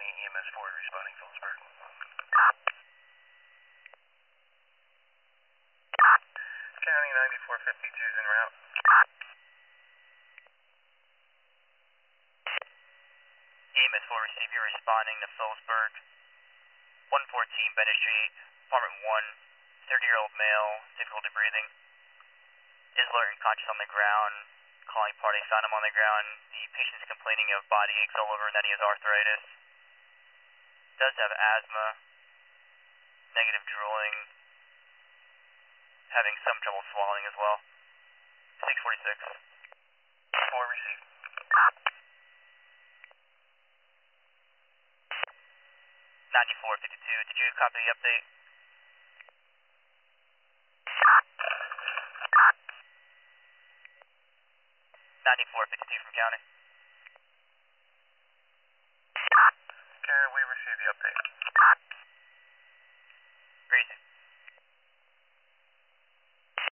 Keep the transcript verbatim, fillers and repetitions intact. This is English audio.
County E M S four responding Phillipsburg. County ninety-four fifty-two is en route. E M S four receive, you're responding to Phillipsburg. one fourteen Bennett Street, apartment one, thirty-year-old male, difficulty breathing. Is alert and conscious on the ground. Calling party, found him on the ground. The patient's complaining of body aches all over and that he has arthritis. Does have asthma, negative drooling, having some trouble swallowing as well. six forty-six. four received. ninety-four fifty-two, did you copy the update? ninety-four fifty-two from County. Karen, we received the update.